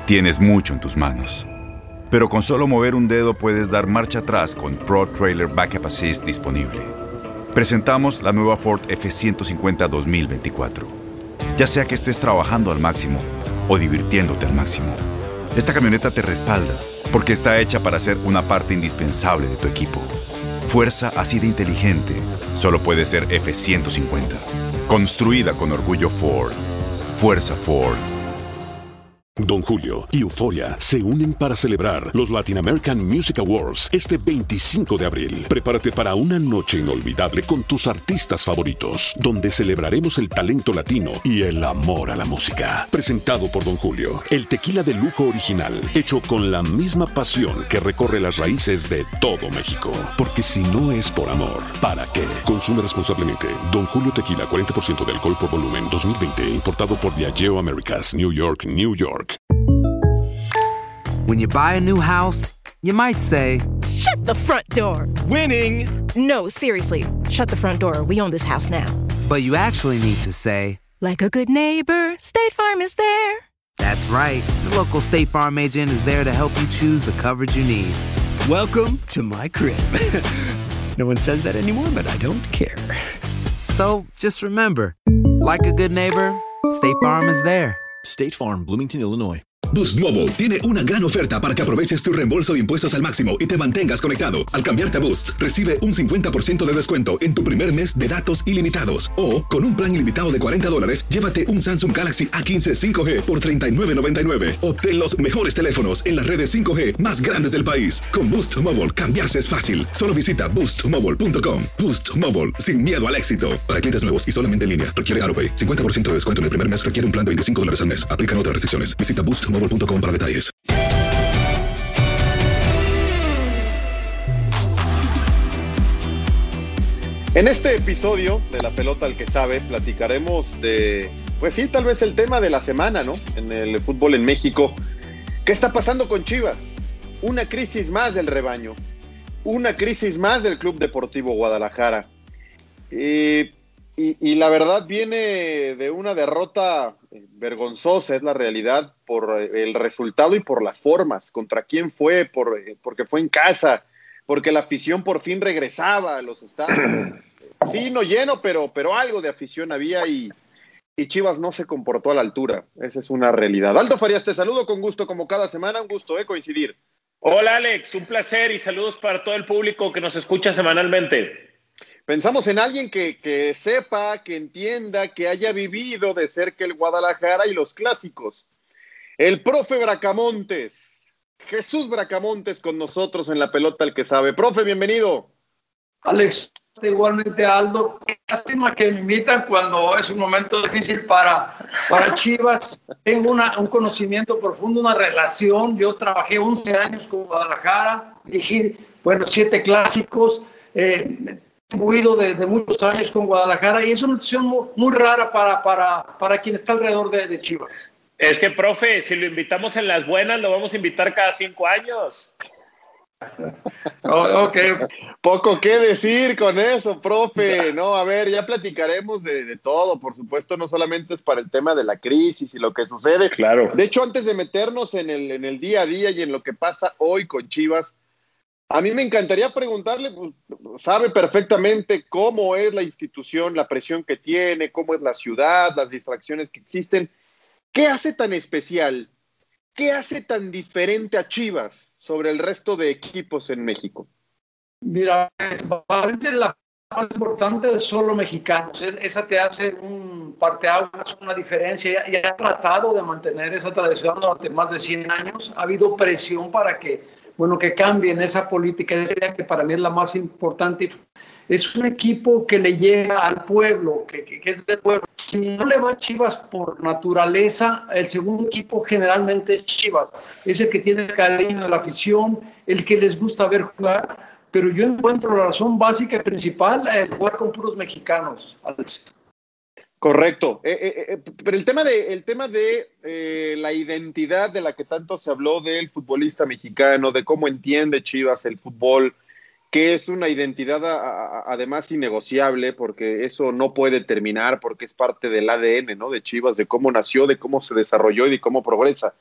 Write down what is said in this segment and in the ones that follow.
Tienes mucho en tus manos. Pero con solo mover un dedo puedes dar marcha atrás con Pro Trailer Backup Assist disponible. Presentamos la nueva Ford F-150 2024. Ya sea que estés trabajando al máximo o divirtiéndote al máximo, esta camioneta te respalda porque está hecha para ser una parte indispensable de tu equipo. Fuerza así de inteligente solo puede ser F-150. Construida con orgullo Ford. Fuerza Ford. Don Julio y Euphoria se unen para celebrar los Latin American Music Awards este 25 de abril. Prepárate para una noche inolvidable con tus artistas favoritos, donde celebraremos el talento latino y el amor a la música. Presentado por Don Julio, el tequila de lujo original, hecho con la misma pasión que recorre las raíces de todo México. Porque si no es por amor, ¿para qué? Consume responsablemente. Don Julio Tequila, 40% de alcohol por volumen, 2020, importado por Diageo Americas, New York, New York. When you buy a new house, you might say, "Shut the front door." Winning! No, seriously. Shut the front door. We own this house now. but you actually need to say, "Like a good neighbor, State Farm is there." That's right. The local State Farm agent is there to help you choose the coverage you need. Welcome to my crib. No one says that anymore, but I don't care. So just remember, like a good neighbor, State Farm is there. State Farm, Bloomington, Illinois. Boost Mobile tiene una gran oferta para que aproveches tu reembolso de impuestos al máximo y te mantengas conectado. Al cambiarte a Boost, recibe un 50% de descuento en tu primer mes de datos ilimitados. O, con un plan ilimitado de $40, llévate un Samsung Galaxy A15 5G por $39.99. Obtén los mejores teléfonos en las redes 5G más grandes del país. Con Boost Mobile, cambiarse es fácil. Solo visita boostmobile.com. Boost Mobile, sin miedo al éxito. Para clientes nuevos y solamente en línea, requiere AroPay. 50% de descuento en el primer mes requiere un plan de $25 al mes. Aplican otras restricciones. Visita boostmobile.com para detalles. En este episodio de La Pelota al que sabe, platicaremos de, pues sí, tal vez el tema de la semana, ¿no? En el fútbol en México. ¿Qué está pasando con Chivas? Una crisis más del rebaño. Una crisis más del Club Deportivo Guadalajara. Y la verdad viene de una derrota vergonzosa, es la realidad, por el resultado y por las formas. ¿Contra quién fue? Porque fue en casa, porque la afición por fin regresaba a los estadios. Sí, no lleno, pero algo de afición había y Chivas no se comportó a la altura. Esa es una realidad. Aldo Farías, te saludo con gusto como cada semana, un gusto coincidir. Hola Alex, un placer y saludos para todo el público que nos escucha semanalmente. Pensamos en alguien que sepa, que entienda, que haya vivido de cerca el Guadalajara y los clásicos. El profe Bracamontes, Jesús Bracamontes con nosotros en La Pelota al que sabe. Profe, bienvenido. Alex, igualmente Aldo. Lástima que me invitan cuando es un momento difícil para Chivas. Tengo un conocimiento profundo, una relación. Yo trabajé 11 años con Guadalajara, dirigí, 7 clásicos. Huido de muchos años con Guadalajara y es una situación muy rara para quien está alrededor de Chivas. Es que, profe, si lo invitamos en las buenas, lo vamos a invitar cada 5 años. Okay. Poco que decir con eso, profe. No, a ver, ya platicaremos de todo, por supuesto, no solamente es para el tema de la crisis y lo que sucede. Claro. De hecho, antes de meternos en el día a día y en lo que pasa hoy con Chivas, a mí me encantaría preguntarle, pues, sabe perfectamente cómo es la institución, la presión que tiene, cómo es la ciudad, las distracciones que existen. ¿Qué hace tan especial? ¿Qué hace tan diferente a Chivas sobre el resto de equipos en México? Mira, probablemente la más importante son los mexicanos. Esa te hace un parteaguas, una diferencia. Y ha tratado de mantener esa tradición durante más de 100 años. Ha habido presión para que cambien esa política. Esa idea que para mí es la más importante. Es un equipo que le llega al pueblo, que es del pueblo. Si no le va a Chivas por naturaleza, el segundo equipo generalmente es Chivas. Es el que tiene el cariño de la afición, el que les gusta ver jugar. Pero yo encuentro la razón básica y principal, el jugar con puros mexicanos, Alex. Correcto. Pero el tema de la identidad de la que tanto se habló del futbolista mexicano, de cómo entiende Chivas el fútbol, que es una identidad además innegociable, porque eso no puede terminar, porque es parte del ADN, ¿no?, de Chivas, de cómo nació, de cómo se desarrolló y de cómo progresa.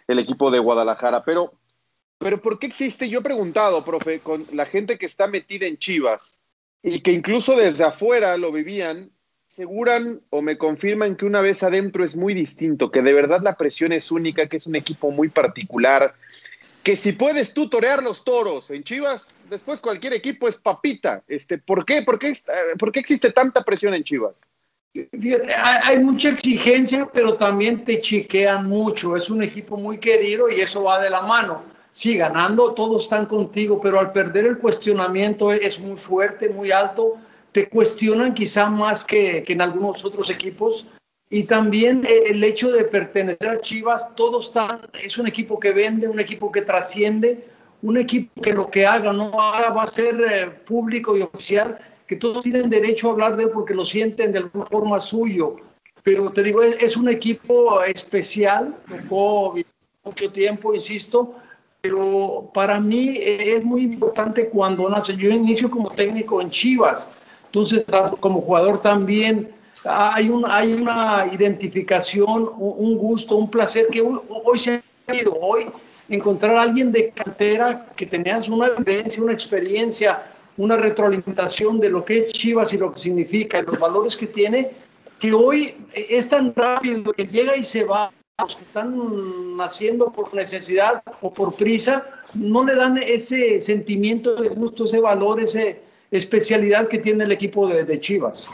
el equipo de Guadalajara. Pero ¿por qué existe? Yo he preguntado, profe, con la gente que está metida en Chivas y que incluso desde afuera lo vivían, aseguran o me confirman que una vez adentro es muy distinto, que de verdad la presión es única, que es un equipo muy particular, que si puedes tú torear los toros en Chivas, después cualquier equipo es papita. ¿Por qué existe tanta presión en Chivas? Fíjate, hay mucha exigencia, pero también te chiquean mucho. Es un equipo muy querido y eso va de la mano. Sí, ganando todos están contigo, pero al perder el cuestionamiento es muy fuerte, muy alto. Te cuestionan quizá más que en algunos otros equipos. Y también el hecho de pertenecer a Chivas, todos están, es un equipo que vende, un equipo que trasciende, un equipo que lo que haga, no haga, va a ser público y oficial, que todos tienen derecho a hablar de él porque lo sienten de alguna forma suyo. Pero te digo, es un equipo especial, tocó mucho tiempo, insisto, pero para mí es muy importante cuando nace. Yo inicio como técnico en Chivas, entonces como jugador también hay una identificación, un gusto, un placer que hoy se ha ido. Hoy encontrar a alguien de cantera que tenías una vivencia, una experiencia, una retroalimentación de lo que es Chivas y lo que significa, y los valores que tiene, que hoy es tan rápido que llega y se va. Los que están naciendo por necesidad o por prisa, no le dan ese sentimiento de gusto, ese valor, esa especialidad que tiene el equipo de Chivas.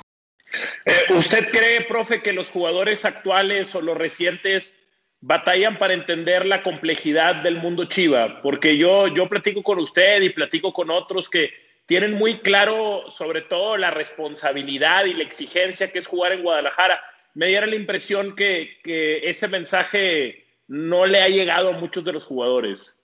¿Usted cree, profe, que los jugadores actuales o los recientes batallan para entender la complejidad del mundo Chiva? Porque yo platico con usted y platico con otros que tienen muy claro sobre todo la responsabilidad y la exigencia que es jugar en Guadalajara. Me diera la impresión que ese mensaje no le ha llegado a muchos de los jugadores.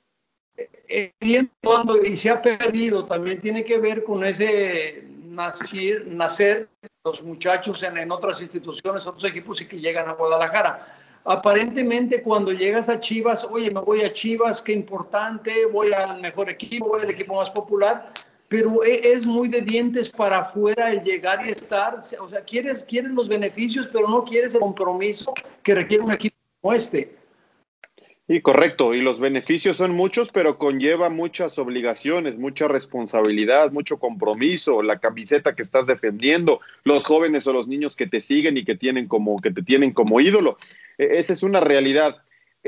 Y se ha perdido, también tiene que ver con ese nacer los muchachos en otras instituciones, otros equipos y que llegan a Guadalajara. Aparentemente cuando llegas a Chivas, oye, me voy a Chivas, qué importante, voy al mejor equipo, voy al equipo más popular, pero es muy de dientes para afuera el llegar y estar. O sea, quieres los beneficios, pero no quieres el compromiso que requiere un equipo como este. Y correcto, y los beneficios son muchos, pero conlleva muchas obligaciones, mucha responsabilidad, mucho compromiso, la camiseta que estás defendiendo, los jóvenes o los niños que te siguen y que te tienen como ídolo. Esa es una realidad.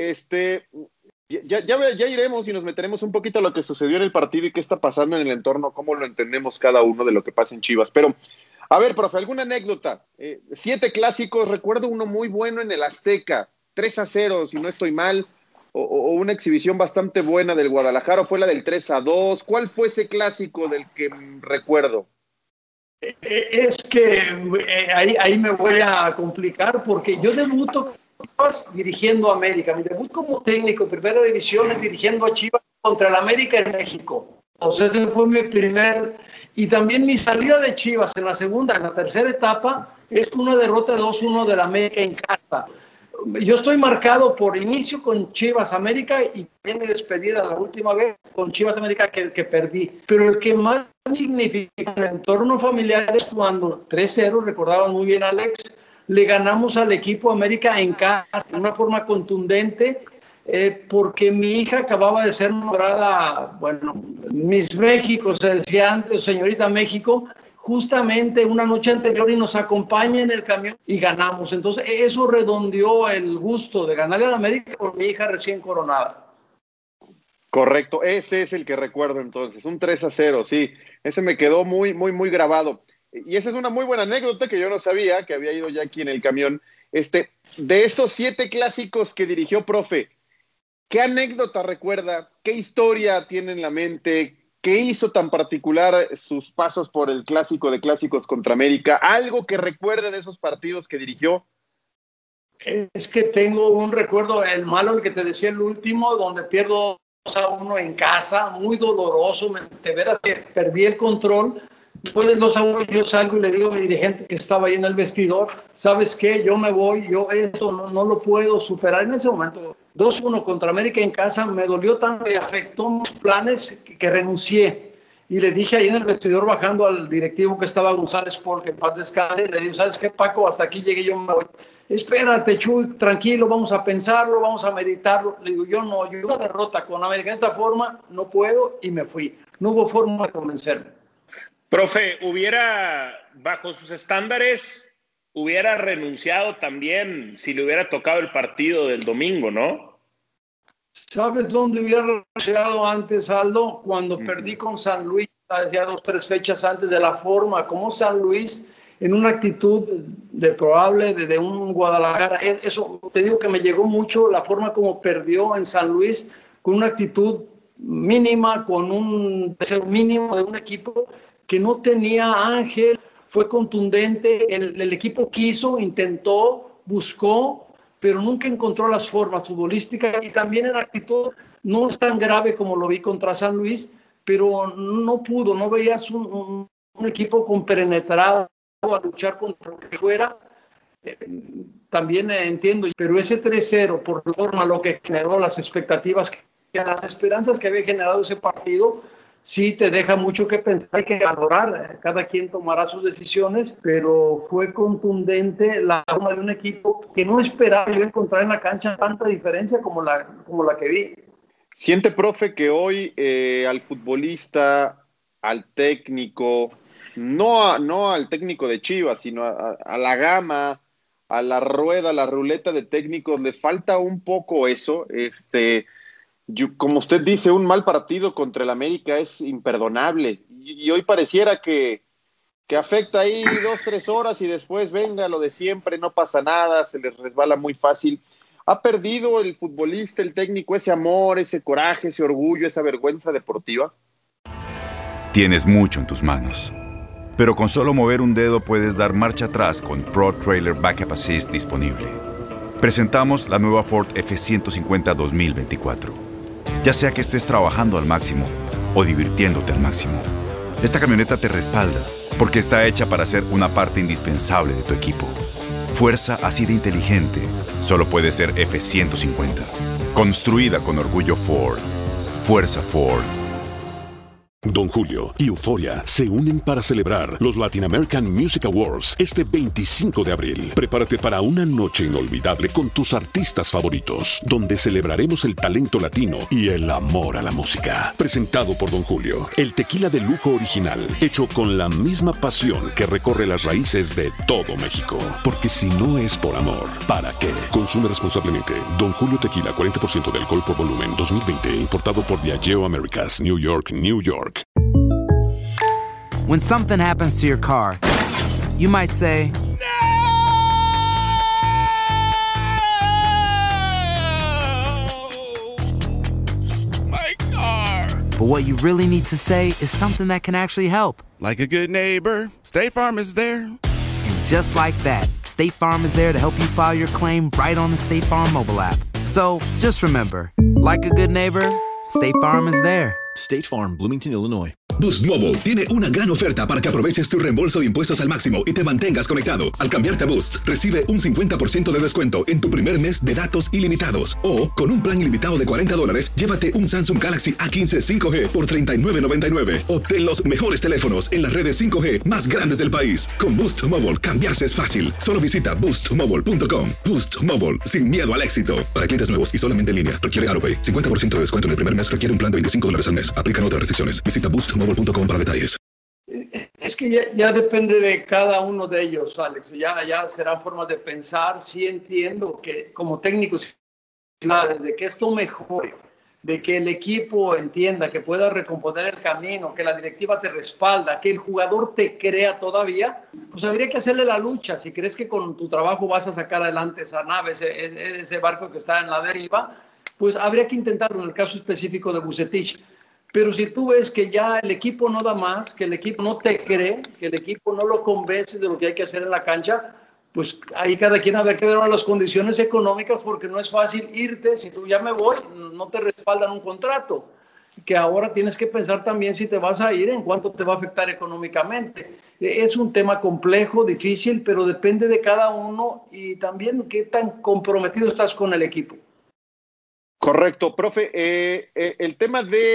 Ya iremos y nos meteremos un poquito a lo que sucedió en el partido y qué está pasando en el entorno, cómo lo entendemos cada uno de lo que pasa en Chivas. Pero, a ver, profe, ¿alguna anécdota? 7 clásicos, recuerdo uno muy bueno en el Azteca, 3-0, si no estoy mal, o una exhibición bastante buena del Guadalajara, o fue la del 3-2. ¿Cuál fue ese clásico del que recuerdo? Es que ahí me voy a complicar porque yo debuto dirigiendo a América. Mi debut como técnico en primera división es dirigiendo a Chivas contra el América en México. Entonces ese fue mi primer... Y también mi salida de Chivas en la tercera etapa es una derrota 2-1 del América en casa. Yo estoy marcado por inicio con Chivas América y también mi despedida la última vez con Chivas América que perdí. Pero el que más significa en el entorno familiar es cuando 3-0, recordaban muy bien Alex, le ganamos al equipo América en casa de una forma contundente, porque mi hija acababa de ser nombrada, Miss México, se decía antes, señorita México, justamente una noche anterior, y nos acompaña en el camión y ganamos. Entonces eso redondeó el gusto de ganarle a América con mi hija recién coronada. Correcto, ese es el que recuerdo entonces, un 3-0, sí, ese me quedó muy, muy, muy grabado. Y esa es una muy buena anécdota que yo no sabía, que había ido ya aquí en el camión. De esos 7 clásicos que dirigió, profe, ¿qué anécdota recuerda? ¿Qué historia tiene en la mente? ¿Qué hizo tan particular sus pasos por el clásico de clásicos contra América? ¿Algo que recuerde de esos partidos que dirigió? Es que tengo un recuerdo, el malo, el que te decía, el último, donde pierdo 2-1 en casa, muy doloroso, de veras que perdí el control. Después del 2-1 yo salgo y le digo a mi dirigente que estaba ahí en el vestidor, ¿sabes qué? Yo me voy, yo esto no lo puedo superar. En ese momento, 2-1 contra América en casa, me dolió tanto y afectó mis planes que renuncié. Y le dije ahí en el vestidor, bajando al directivo que estaba González Paul, que en paz descanse, le digo, ¿sabes qué, Paco? Hasta aquí llegué, yo me voy. Espérate, Chuy, tranquilo, vamos a pensarlo, vamos a meditarlo. Le digo, yo una derrota con América de esta forma no puedo, y me fui. No hubo forma de convencerme. Profe, bajo sus estándares, hubiera renunciado también si le hubiera tocado el partido del domingo, ¿no? ¿Sabes dónde hubiera renunciado antes, Aldo? Cuando perdí con San Luis, ya 2-3 fechas antes, de la forma como San Luis, en una actitud de un Guadalajara. Eso te digo que me llegó mucho la forma como perdió en San Luis, con una actitud mínima, con un deseo mínimo de un equipo que no tenía ángel, fue contundente, el equipo quiso, intentó, buscó, pero nunca encontró las formas futbolísticas, y también en actitud no es tan grave como lo vi contra San Luis, pero no pudo, no veías un equipo compenetrado a luchar contra lo que fuera. También entiendo, pero ese 3-0, por forma, lo que generó, las expectativas, las esperanzas que había generado ese partido, sí te deja mucho que pensar y que valorar. Cada quien tomará sus decisiones, pero fue contundente la forma de un equipo que no esperaba yo encontrar en la cancha tanta diferencia como la que vi. ¿Siente, profe, que hoy al futbolista, al técnico, no al técnico de Chivas, sino a la gama, a la rueda, a la ruleta de técnicos, les falta un poco eso? Como usted dice, un mal partido contra el América es imperdonable, y hoy pareciera que afecta ahí 2-3 horas y después venga lo de siempre, no pasa nada, se les resbala muy fácil. ¿Ha perdido el futbolista, el técnico, ese amor, ese coraje, ese orgullo, esa vergüenza deportiva? Tienes mucho en tus manos, pero con solo mover un dedo puedes dar marcha atrás con Pro Trailer Backup Assist disponible. Presentamos la nueva Ford F-150 2024. Ya sea que estés trabajando al máximo o divirtiéndote al máximo, esta camioneta te respalda porque está hecha para ser una parte indispensable de tu equipo. Fuerza así de inteligente solo puede ser F-150. Construida con orgullo Ford. Fuerza Ford. Don Julio y Euforia se unen para celebrar los Latin American Music Awards este 25 de abril. Prepárate para una noche inolvidable con tus artistas favoritos, donde celebraremos el talento latino y el amor a la música. Presentado por Don Julio, el tequila de lujo original, hecho con la misma pasión que recorre las raíces de todo México. Porque si no es por amor, ¿para qué? Consume responsablemente. Don Julio Tequila, 40% de alcohol por volumen, 2020, importado por Diageo Americas, New York, New York. When something happens to your car, you might say, My car! But what you really need to say is something that can actually help. Like a good neighbor, State Farm is there. And just like that, State Farm is there to help you file your claim right on the State Farm mobile app. So just remember, like a good neighbor, State Farm is there. State Farm, Bloomington, Illinois. Boost Mobile tiene una gran oferta para que aproveches tu reembolso de impuestos al máximo y te mantengas conectado. Al cambiarte a Boost, recibe un 50% de descuento en tu primer mes de datos ilimitados. O, con un plan ilimitado de $40, llévate un Samsung Galaxy A15 5G por $39.99. Obtén los mejores teléfonos en las redes 5G más grandes del país. Con Boost Mobile, cambiarse es fácil. Solo visita boostmobile.com. Boost Mobile, sin miedo al éxito. Para clientes nuevos y solamente en línea, requiere AutoPay. 50% de descuento en el primer mes requiere un plan de $25 al mes. Aplican otras restricciones. Visita boostmobile.com para detalles. Es que ya depende de cada uno de ellos, Alex. Ya serán formas de pensar. Sí entiendo que como técnicos, de que esto mejore, de que el equipo entienda, que pueda recomponer el camino, que la directiva te respalda, que el jugador te crea todavía, pues habría que hacerle la lucha. Si crees que con tu trabajo vas a sacar adelante esa nave, ese barco que está en la deriva, pues habría que intentarlo en el caso específico de Vucetich. Pero si tú ves que ya el equipo no da más, que el equipo no te cree, que el equipo no lo convence de lo que hay que hacer en la cancha, pues ahí cada quien habrá que ver las condiciones económicas, porque no es fácil irte. Si tú ya me voy, no te respaldan un contrato. Que ahora tienes que pensar también si te vas a ir, en cuánto te va a afectar económicamente. Es un tema complejo, difícil, pero depende de cada uno y también qué tan comprometido estás con el equipo. Correcto, profe. El tema de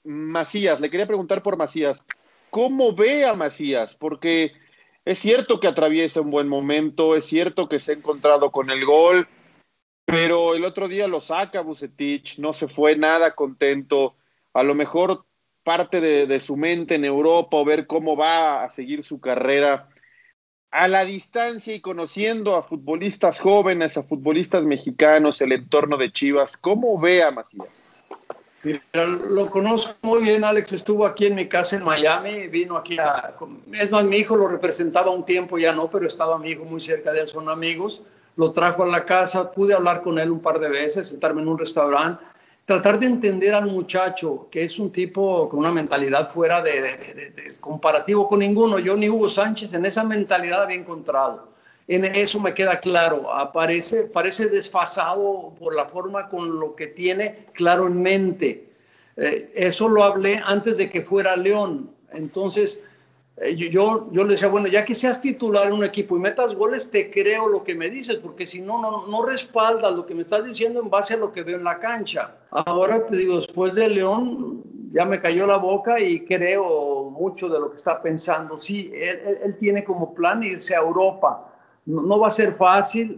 Macías, le quería preguntar por Macías. ¿Cómo ve a Macías? Porque es cierto que atraviesa un buen momento, es cierto que se ha encontrado con el gol, pero el otro día lo saca Vucetich, no se fue nada contento. A lo mejor parte de su mente en Europa o ver cómo va a seguir su carrera. A la distancia y conociendo a futbolistas jóvenes, a futbolistas mexicanos, el entorno de Chivas, ¿cómo ve a Macías? Mira, lo conozco muy bien, Alex, estuvo aquí en mi casa en Miami, vino aquí es más, mi hijo lo representaba un tiempo, ya no, pero estaba mi hijo muy cerca de él, son amigos, lo trajo a la casa, pude hablar con él un par de veces, sentarme en un restaurante, tratar de entender al muchacho, que es un tipo con una mentalidad fuera de comparativo con ninguno, yo ni Hugo Sánchez en esa mentalidad había encontrado. En eso me queda claro, parece desfasado por la forma con lo que tiene claro en mente. Eso lo hablé antes de que fuera León. Entonces, yo le decía, bueno, ya que seas titular en un equipo y metas goles, te creo lo que me dices, porque si no respaldas lo que me estás diciendo en base a lo que veo en la cancha. Ahora te digo, después de León, ya me cayó la boca y creo mucho de lo que está pensando. Sí, él tiene como plan irse a Europa. No va a ser fácil,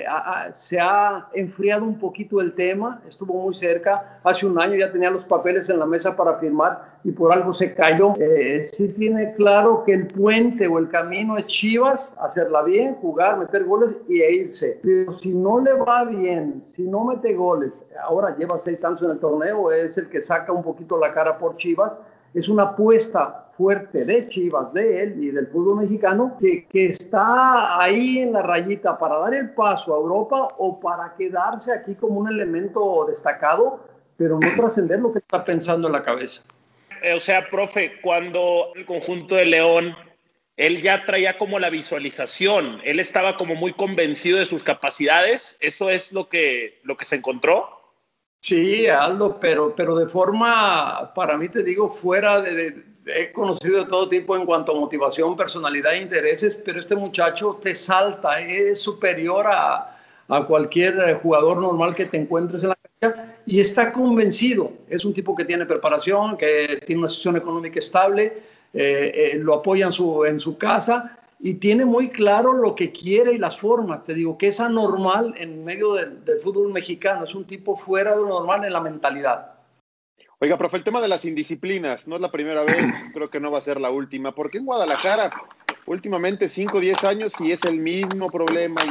se ha enfriado un poquito el tema, estuvo muy cerca, hace un año ya tenía los papeles en la mesa para firmar y por algo se cayó. Sí tiene claro que el puente o el camino es Chivas, hacerla bien, jugar, meter goles e irse. Pero si no le va bien, si no mete goles, ahora lleva 6 años en el torneo, es el que saca un poquito la cara por Chivas, es una apuesta fuerte de Chivas, de él y del fútbol mexicano, que está ahí en la rayita para dar el paso a Europa o para quedarse aquí como un elemento destacado, pero no trascender lo que está pensando en la cabeza. O sea, profe, cuando el conjunto de León, él ya traía como la visualización, él estaba como muy convencido de sus capacidades, ¿eso es lo que se encontró? Sí, Aldo, pero de forma, para mí te digo, fuera he conocido de todo tipo en cuanto a motivación, personalidad e intereses, pero este muchacho te salta, es superior a cualquier jugador normal que te encuentres en la cancha y está convencido. Es un tipo que tiene preparación, que tiene una situación económica estable, lo apoya en su casa y tiene muy claro lo que quiere y las formas. Te digo que es anormal en medio del fútbol mexicano, es un tipo fuera de lo normal en la mentalidad. Oiga, profe, el tema de las indisciplinas no es la primera vez, creo que no va a ser la última, porque en Guadalajara últimamente 5 o 10 años y es el mismo problema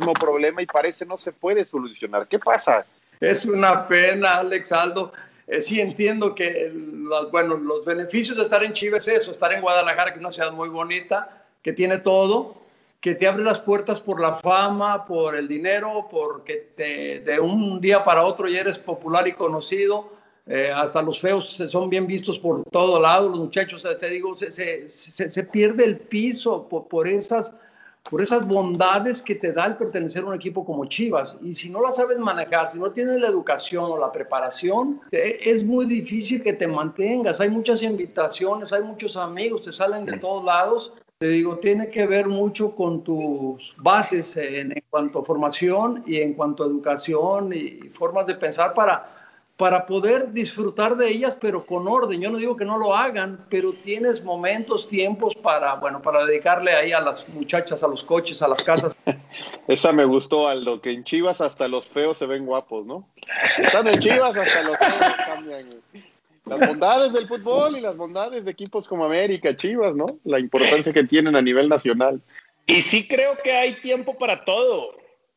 y parece no se puede solucionar. ¿Qué pasa? Es una pena, Alex, Aldo. Sí entiendo que los beneficios de estar en Chivas es eso, estar en Guadalajara, que es una ciudad muy bonita, que tiene todo, que te abre las puertas por la fama, por el dinero, porque de un día para otro ya eres popular y conocido. Hasta los feos son bien vistos por todo lado, los muchachos, te digo, se pierde el piso por esas bondades que te da el pertenecer a un equipo como Chivas, y si no la sabes manejar, si no tienes la educación o la preparación, es muy difícil que te mantengas. Hay muchas invitaciones, hay muchos amigos, te salen de todos lados. Te digo, tiene que ver mucho con tus bases en cuanto a formación y en cuanto a educación y formas de pensar para poder disfrutar de ellas, pero con orden. Yo no digo que no lo hagan, pero tienes momentos, tiempos para dedicarle ahí a las muchachas, a los coches, a las casas. Esa me gustó, Aldo, que en Chivas hasta los feos se ven guapos, ¿no? Están en Chivas hasta los feos cambian. Las bondades del fútbol y las bondades de equipos como América, Chivas, ¿no? La importancia que tienen a nivel nacional. Y sí creo que hay tiempo para todo.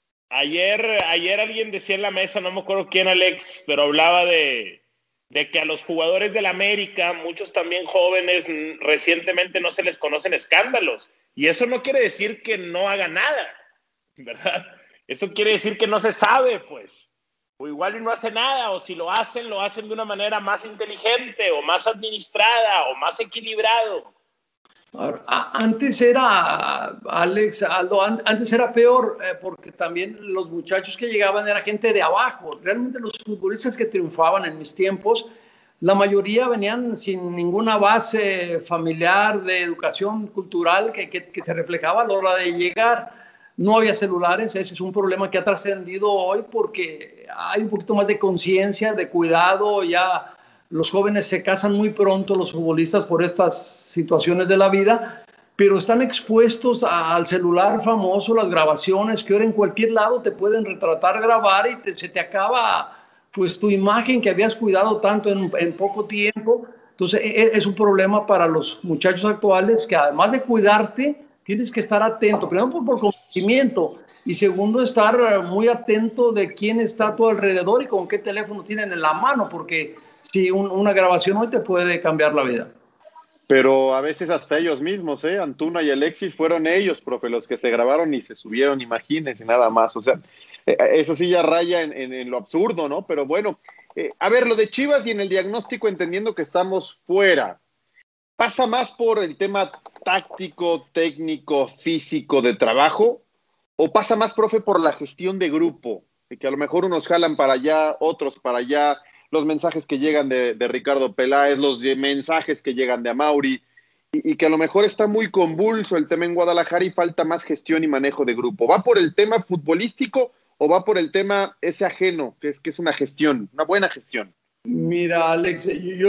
Ayer alguien decía en la mesa, no me acuerdo quién, Alex, pero hablaba de que a los jugadores del América, muchos también jóvenes, recientemente no se les conocen escándalos. Y eso no quiere decir que no haga nada, ¿verdad? Eso quiere decir que no se sabe, pues. O igual y no hace nada, o si lo hacen de una manera más inteligente, o más administrada, o más equilibrado. Antes era, Alex, Aldo, antes era peor, porque también los muchachos que llegaban era gente de abajo. Realmente los futbolistas que triunfaban en mis tiempos, la mayoría venían sin ninguna base familiar de educación cultural que se reflejaba a la hora de llegar. No había celulares, ese es un problema que ha trascendido hoy porque hay un poquito más de conciencia, de cuidado, ya Los jóvenes se casan muy pronto, los futbolistas, por estas situaciones de la vida, pero están expuestos al celular famoso, las grabaciones, que ahora en cualquier lado te pueden retratar, grabar y se te acaba pues tu imagen que habías cuidado tanto en poco tiempo. Entonces es un problema para los muchachos actuales, que además de cuidarte, tienes que estar atento, primero por conocimiento y segundo estar muy atento de quién está a tu alrededor y con qué teléfono tienen en la mano, porque si una grabación hoy te puede cambiar la vida. Pero a veces hasta ellos mismos, Antuna y Alexis fueron ellos, profe, los que se grabaron y se subieron, imagínense, nada más. O sea, eso sí ya raya en lo absurdo, ¿no? Pero bueno, a ver, lo de Chivas y en el diagnóstico, entendiendo que estamos fuera, ¿pasa más por el tema táctico, técnico, físico de trabajo? ¿O pasa más, profe, por la gestión de grupo? De que a lo mejor unos jalan para allá, otros para allá, los mensajes que llegan de Ricardo Peláez, los mensajes que llegan de Amaury, y que a lo mejor está muy convulso el tema en Guadalajara y falta más gestión y manejo de grupo. ¿Va por el tema futbolístico o va por el tema ese ajeno, que es una gestión, una buena gestión? Mira, Alex,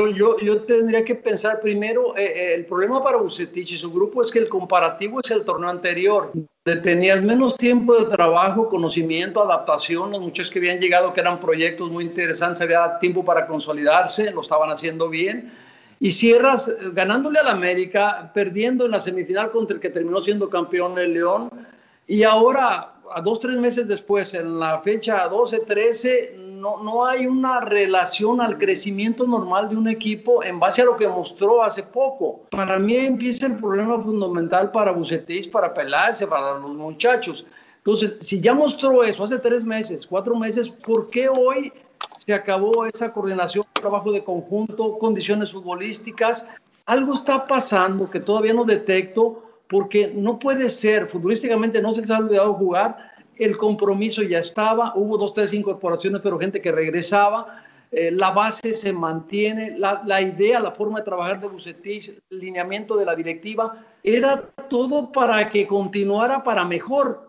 yo tendría que pensar primero, el problema para Vucetich y su grupo es que el comparativo es el torneo anterior. Tenías menos tiempo de trabajo, conocimiento, adaptación, los muchachos que habían llegado, que eran proyectos muy interesantes, había tiempo para consolidarse, lo estaban haciendo bien, y cierras ganándole al América, perdiendo en la semifinal contra el que terminó siendo campeón, el León, y ahora, a 2-3 meses después, en la fecha 12-13, no hay una relación al crecimiento normal de un equipo en base a lo que mostró hace poco. Para mí empieza el problema fundamental para Vucetich, para Peláez, para los muchachos. Entonces, si ya mostró eso hace 3 meses, 4 meses, ¿por qué hoy se acabó esa coordinación, trabajo de conjunto, condiciones futbolísticas? Algo está pasando que todavía no detecto, porque no puede ser, futbolísticamente no se les ha olvidado jugar. El compromiso ya estaba, hubo 2, 3 incorporaciones, pero gente que regresaba, la base se mantiene, la idea, la forma de trabajar de Vucetich, el lineamiento de la directiva, era todo para que continuara para mejor.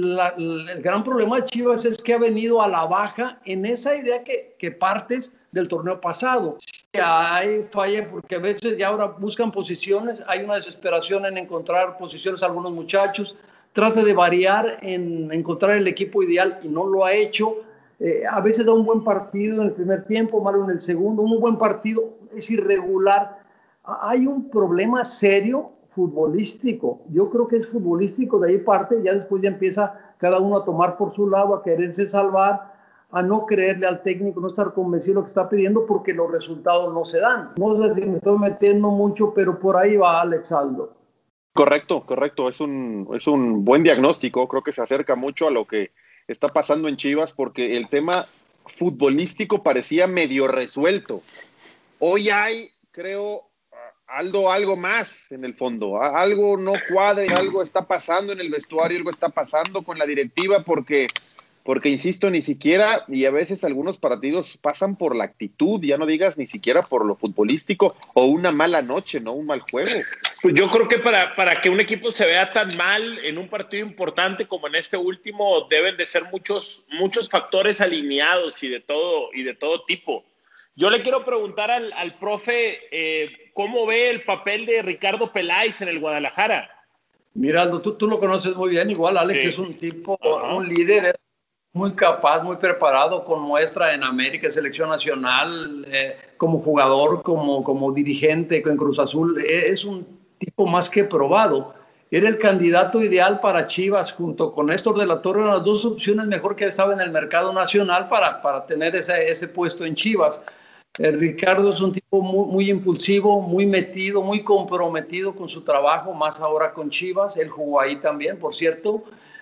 El gran problema de Chivas es que ha venido a la baja en esa idea que partes del torneo pasado. Hay falla porque a veces ya ahora buscan posiciones, hay una desesperación en encontrar posiciones a algunos muchachos, trata de variar en encontrar el equipo ideal y no lo ha hecho. A veces da un buen partido en el primer tiempo, malo en el segundo, un buen partido, es irregular. Hay un problema serio futbolístico. Yo creo que es futbolístico, de ahí parte, ya después ya empieza cada uno a tomar por su lado, a quererse salvar, a no creerle al técnico, no estar convencido de lo que está pidiendo porque los resultados no se dan. No sé si me estoy metiendo mucho, pero por ahí va Alex Aldo. Correcto. Es un buen diagnóstico. Creo que se acerca mucho a lo que está pasando en Chivas porque el tema futbolístico parecía medio resuelto. Hoy hay, creo, Aldo, algo más en el fondo. Algo no cuadra, algo está pasando en el vestuario, algo está pasando con la directiva porque insisto, ni siquiera, y a veces algunos partidos pasan por la actitud, ya no digas ni siquiera por lo futbolístico o una mala noche, ¿no? Un mal juego. Pues yo creo que para que un equipo se vea tan mal en un partido importante como en este último, deben de ser muchos factores alineados y de todo tipo. Yo le quiero preguntar al profe, ¿cómo ve el papel de Ricardo Peláez en el Guadalajara? Mira, tú lo conoces muy bien, igual Alex sí. Es un tipo, un líder, muy capaz, muy preparado, con muestra en América, selección nacional, como jugador, como dirigente en Cruz Azul. Es un tipo más que probado. Era el candidato ideal para Chivas, junto con Néstor de la Torre, eran las dos opciones mejor que estaba en el mercado nacional para tener ese puesto en Chivas. Ricardo es un tipo muy impulsivo, muy metido, muy comprometido con su trabajo, más ahora con Chivas. Él jugó ahí también, por cierto.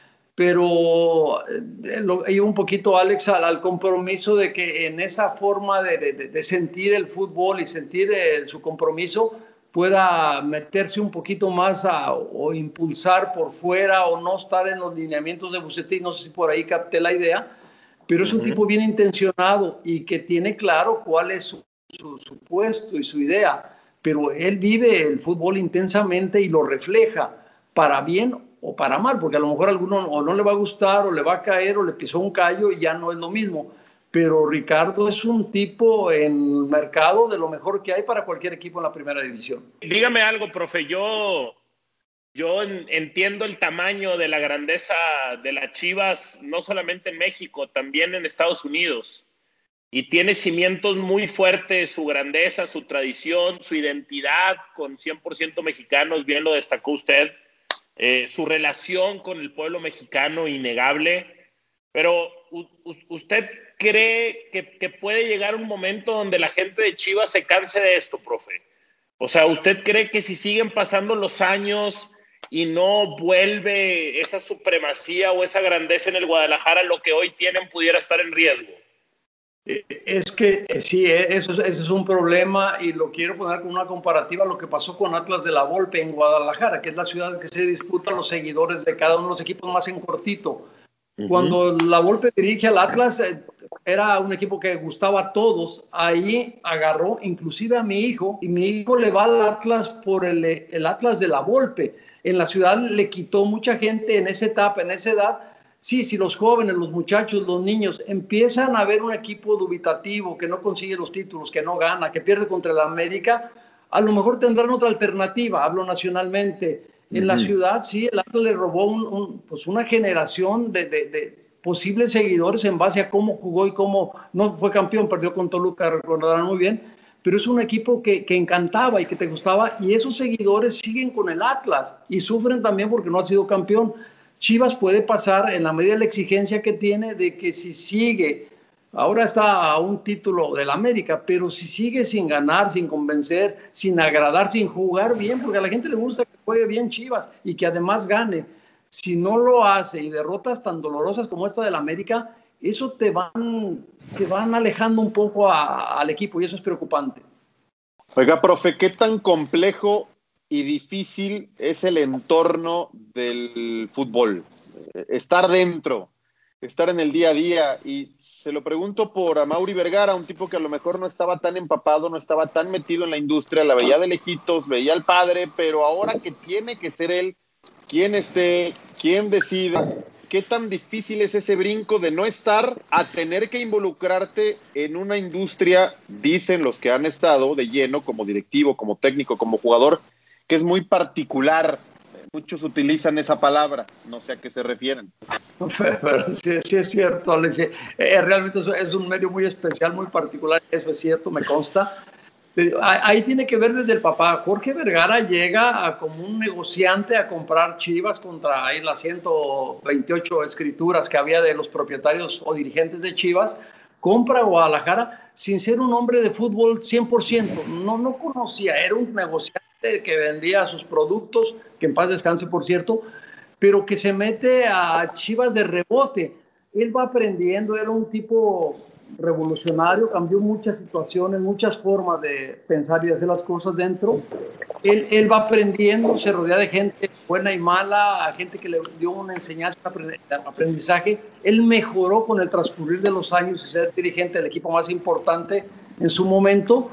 Pero hay un poquito, Alex, al compromiso de que en esa forma de sentir el fútbol y sentir su compromiso pueda meterse un poquito más o impulsar por fuera o no estar en los lineamientos de Vucetich. No sé si por ahí capté la idea, pero es un tipo bien intencionado y que tiene claro cuál es su puesto y su idea, pero él vive el fútbol intensamente y lo refleja para bien o para mal, porque a lo mejor a alguno o no le va a gustar o le va a caer o le pisó un callo y ya no es lo mismo, pero Ricardo es un tipo en el mercado de lo mejor que hay para cualquier equipo en la primera división. Dígame algo, profe, yo entiendo el tamaño de la grandeza de las Chivas, no solamente en México, también en Estados Unidos. Y tiene cimientos muy fuertes, su grandeza, su tradición, su identidad con 100% mexicanos, bien lo destacó usted, su relación con el pueblo mexicano, innegable. Pero ¿usted cree que puede llegar un momento donde la gente de Chivas se canse de esto, profe? O sea, ¿usted cree que si siguen pasando los años y no vuelve esa supremacía o esa grandeza en el Guadalajara, lo que hoy tienen pudiera estar en riesgo? Es que sí, eso es un problema y lo quiero poner con una comparativa a lo que pasó con Atlas de la Volpe en Guadalajara, que es la ciudad que se disputa los seguidores de cada uno de los equipos más en cortito. Cuando la Volpe dirige al Atlas, era un equipo que gustaba a todos. Ahí agarró inclusive a mi hijo, y mi hijo le va al Atlas por el Atlas de la Volpe. En la ciudad le quitó mucha gente en esa etapa, en esa edad. Sí, si los jóvenes, los muchachos, los niños empiezan a ver un equipo dubitativo que no consigue los títulos, que no gana, que pierde contra el América, a lo mejor tendrán otra alternativa, hablo nacionalmente. En la ciudad, sí, el Atlas le robó pues una generación de posibles seguidores en base a cómo jugó y cómo no fue campeón, perdió con Toluca, recordarán muy bien, pero es un equipo que encantaba y que te gustaba, y esos seguidores siguen con el Atlas y sufren también porque no ha sido campeón. Chivas puede pasar en la medida de la exigencia que tiene de que si sigue, ahora está a un título del América, pero si sigue sin ganar, sin convencer, sin agradar, sin jugar bien, porque a la gente le gusta que juegue bien Chivas y que además gane, si no lo hace y derrotas tan dolorosas como esta del América, eso te van alejando un poco al equipo y eso es preocupante. Oiga, profe, ¿qué tan complejo y difícil es el entorno del fútbol? Estar dentro, estar en el día a día, y se lo pregunto por Amaury Vergara, un tipo que a lo mejor no estaba tan empapado, no estaba tan metido en la industria, la veía de lejitos, veía al padre, pero ahora que tiene que ser él quien esté, quien decida, ¿qué tan difícil es ese brinco de no estar a tener que involucrarte en una industria, dicen los que han estado de lleno como directivo, como técnico, como jugador, que es muy particular? Muchos utilizan esa palabra, no sé a qué se refieren. Pero sí es cierto, Alex. Realmente es un medio muy especial, muy particular, eso es cierto, me consta. Ahí tiene que ver desde el papá. Jorge Vergara llega como un negociante a comprar Chivas contra ahí las 128 escrituras que había de los propietarios o dirigentes de Chivas. Compra Guadalajara sin ser un hombre de fútbol 100%. No conocía, era un negociante que vendía sus productos, que en paz descanse, por cierto, pero que se mete a Chivas de rebote. Él va aprendiendo, era un tipo revolucionario, cambió muchas situaciones, muchas formas de pensar y de hacer las cosas dentro. Él va aprendiendo, se rodea de gente buena y mala, gente que le dio una enseñanza, aprendizaje. Él mejoró con el transcurrir de los años y ser dirigente del equipo más importante en su momento.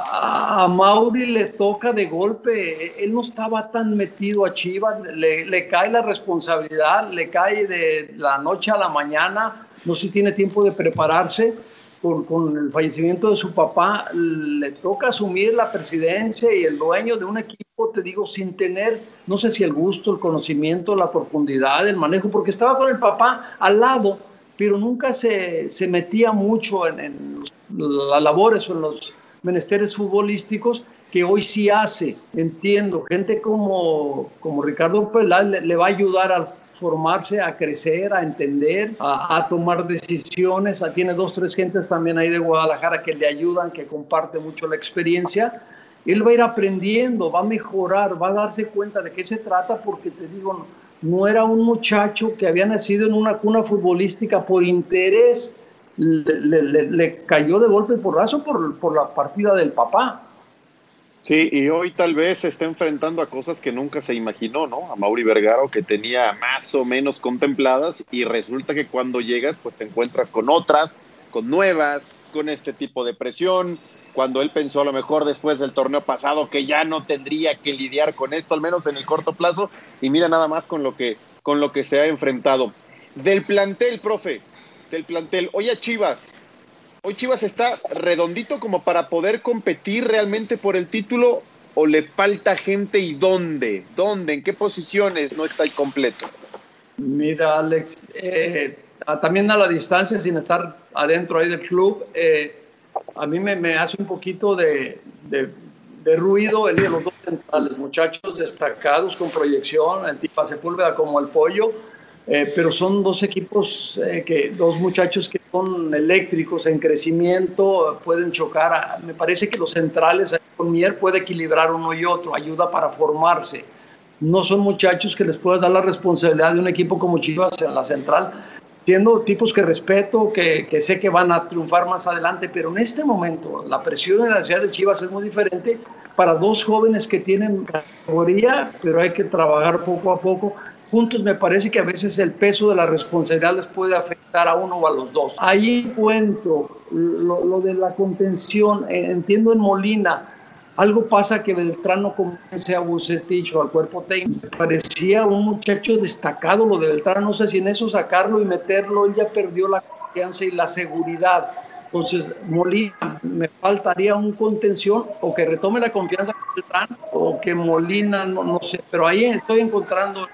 A Mauri le toca de golpe, él no estaba tan metido a Chivas, le cae la responsabilidad, le cae de la noche a la mañana, no sé si tiene tiempo de prepararse. Con el fallecimiento de su papá, le toca asumir la presidencia y el dueño de un equipo, te digo, sin tener, no sé si el gusto, el conocimiento, la profundidad, el manejo, porque estaba con el papá al lado, pero nunca se metía mucho en las labores o en los menesteres futbolísticos que hoy sí hace. Entiendo, gente como Ricardo Peláez le va a ayudar a formarse, a crecer, a entender, a tomar decisiones. Tiene 2, 3 gentes también ahí de Guadalajara que le ayudan, que comparten mucho la experiencia. Él va a ir aprendiendo, va a mejorar, va a darse cuenta de qué se trata, porque te digo, no era un muchacho que había nacido en una cuna futbolística por interés, le cayó de golpe y porrazo por la partida del papá. Sí, y hoy tal vez se está enfrentando a cosas que nunca se imaginó, ¿no? A Mauri Vergara, que tenía más o menos contempladas, y resulta que cuando llegas, pues te encuentras con otras, con nuevas, con este tipo de presión, cuando él pensó a lo mejor después del torneo pasado que ya no tendría que lidiar con esto, al menos en el corto plazo, y mira nada más con lo que se ha enfrentado. Del plantel, profe, del plantel, hoy a Chivas, ¿Hoy Chivas está redondito como para poder competir realmente por el título o le falta gente y dónde? ¿En qué posiciones no está completo? Mira, Alex, también a la distancia, sin estar adentro ahí del club, a mí me hace un poquito de ruido el de los dos centrales, muchachos destacados con proyección, el tipo Sepúlveda como el Pollo, pero son dos equipos, dos muchachos que son eléctricos, en crecimiento, pueden chocar. Me parece que los centrales con Mier puede equilibrar uno y otro, ayuda para formarse. No son muchachos que les puedas dar la responsabilidad de un equipo como Chivas en la central, siendo tipos que respeto, que sé que van a triunfar más adelante, pero en este momento la presión en la ciudad de Chivas es muy diferente para dos jóvenes que tienen categoría, pero hay que trabajar poco a poco. Juntos me parece que a veces el peso de la responsabilidad les puede afectar a uno o a los dos. Ahí encuentro lo de la contención, entiendo en Molina, algo pasa que Beltrán no convence a Vucetich o al cuerpo técnico. Parecía un muchacho destacado lo de Beltrán, no sé si en eso sacarlo y meterlo, él ya perdió la confianza y la seguridad. Entonces, Molina, me faltaría un contención o que retome la confianza con Beltrán o que Molina, no sé, pero ahí estoy encontrando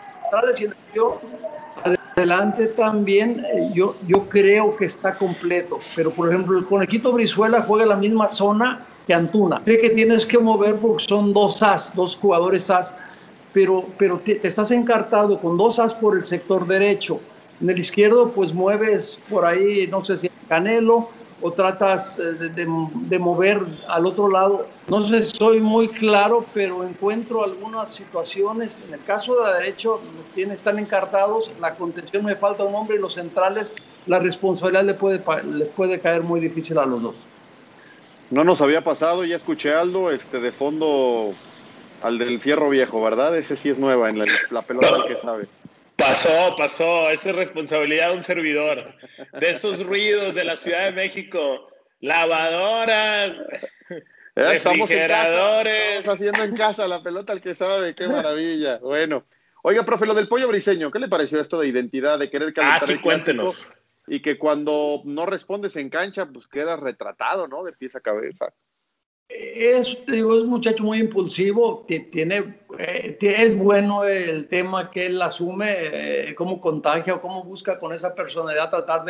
adelante también, yo creo que está completo, pero por ejemplo el Conejito Brizuela juega la misma zona que Antuna. Sé que tienes que mover porque son dos jugadores as, pero te estás encartado con dos as por el sector derecho. En el izquierdo pues mueves por ahí, no sé si Canelo, o tratas de mover al otro lado. No sé si soy muy claro, pero encuentro algunas situaciones. En el caso de la derecha, están encartados, la contención me falta un hombre y los centrales, la responsabilidad les puede caer muy difícil a los dos. No nos había pasado, ya escuché a Aldo, de fondo al del Fierro Viejo, ¿verdad? Ese sí es nueva en la pelota del que sabe. Pasó, esa es responsabilidad de un servidor. De esos ruidos de la Ciudad de México, lavadoras, refrigeradores. Estamos haciendo en casa la pelota al que sabe, qué maravilla. Bueno, oiga, profe, lo del Pollo Briseño, ¿qué le pareció esto de identidad, de querer calentar sí, el cuéntenos. clásico? Y que cuando no respondes en cancha, pues quedas retratado, ¿no? De pies a cabeza. Es un muchacho muy impulsivo, es bueno el tema que él asume, cómo contagia o cómo busca con esa personalidad tratar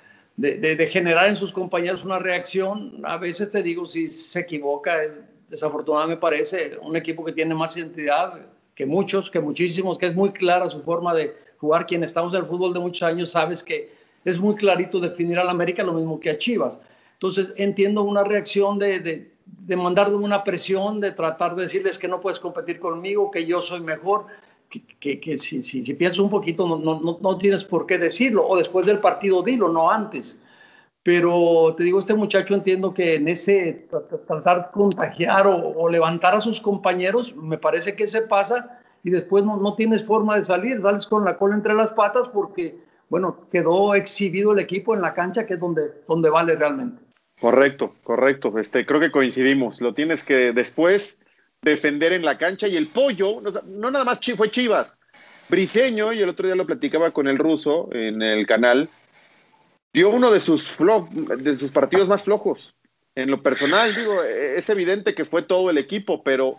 de generar en sus compañeros una reacción. A veces te digo, si se equivoca, es desafortunado me parece, un equipo que tiene más identidad que muchísimos, que es muy clara su forma de jugar. Quien estamos en el fútbol de muchos años sabes que es muy clarito definir al América lo mismo que a Chivas. Entonces entiendo una reacción de mandarle una presión, de tratar de decirles que no puedes competir conmigo, que yo soy mejor, que si piensas un poquito no tienes por qué decirlo, o después del partido dilo, no antes. Pero te digo, este muchacho entiendo que en ese tratar de contagiar o levantar a sus compañeros, me parece que se pasa y después no tienes forma de salir, sales con la cola entre las patas porque, bueno, quedó exhibido el equipo en la cancha, que es donde vale realmente. Correcto. Creo que coincidimos. Lo tienes que después defender en la cancha. Y el Pollo, no nada más fue Chivas. Briseño, y el otro día lo platicaba con el Ruso en el canal, dio uno de sus partidos más flojos. En lo personal, digo, es evidente que fue todo el equipo, pero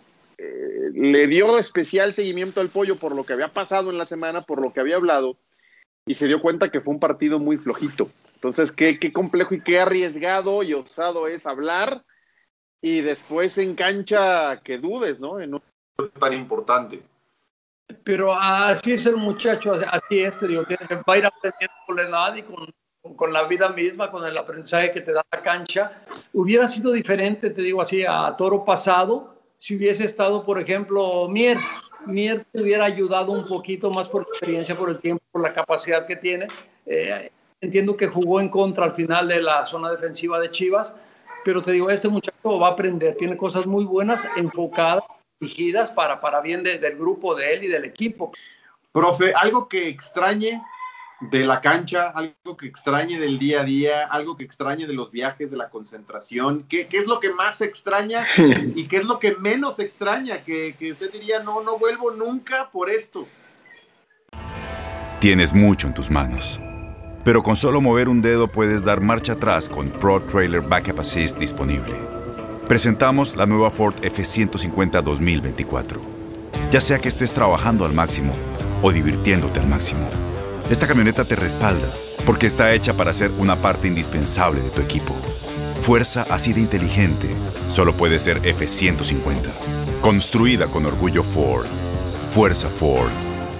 le dio especial seguimiento al Pollo por lo que había pasado en la semana, por lo que había hablado, y se dio cuenta que fue un partido muy flojito. Entonces, qué complejo y qué arriesgado y osado es hablar y después en cancha que dudes, ¿no? En un tan importante. Pero así es el muchacho, así es, te digo, va a ir aprendiendo con la edad y con la vida misma, con el aprendizaje que te da la cancha. Hubiera sido diferente, te digo así, a toro pasado, si hubiese estado, por ejemplo, Mier te hubiera ayudado un poquito más por la experiencia, por el tiempo, por la capacidad que tiene. Entiendo que jugó en contra al final de la zona defensiva de Chivas, pero te digo, este muchacho va a aprender, tiene cosas muy buenas, enfocadas, dirigidas para bien del grupo de él y del equipo. Profe, algo que extrañe de la cancha, algo que extrañe del día a día, algo que extrañe de los viajes, de la concentración, ¿qué es lo que más extraña y qué es lo que menos extraña? Que usted diría, no vuelvo nunca por esto. Tienes mucho en tus manos. Pero con solo mover un dedo puedes dar marcha atrás con Pro Trailer Backup Assist disponible. Presentamos la nueva Ford F-150 2024. Ya sea que estés trabajando al máximo o divirtiéndote al máximo, esta camioneta te respalda porque está hecha para ser una parte indispensable de tu equipo. Fuerza así de inteligente solo puede ser F-150. Construida con orgullo Ford. Fuerza Ford.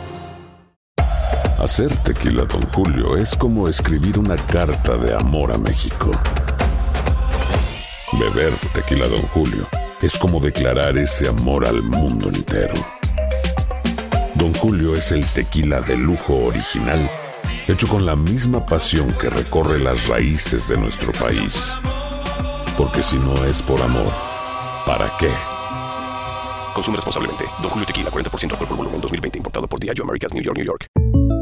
Hacer tequila Don Julio es como escribir una carta de amor a México. Beber tequila Don Julio es como declarar ese amor al mundo entero. Don Julio es el tequila de lujo original, hecho con la misma pasión que recorre las raíces de nuestro país. Porque si no es por amor, ¿para qué? Consume responsablemente. Don Julio Tequila, 40% alcohol por volumen, 2020. Importado por Diageo Americas, New York, New York.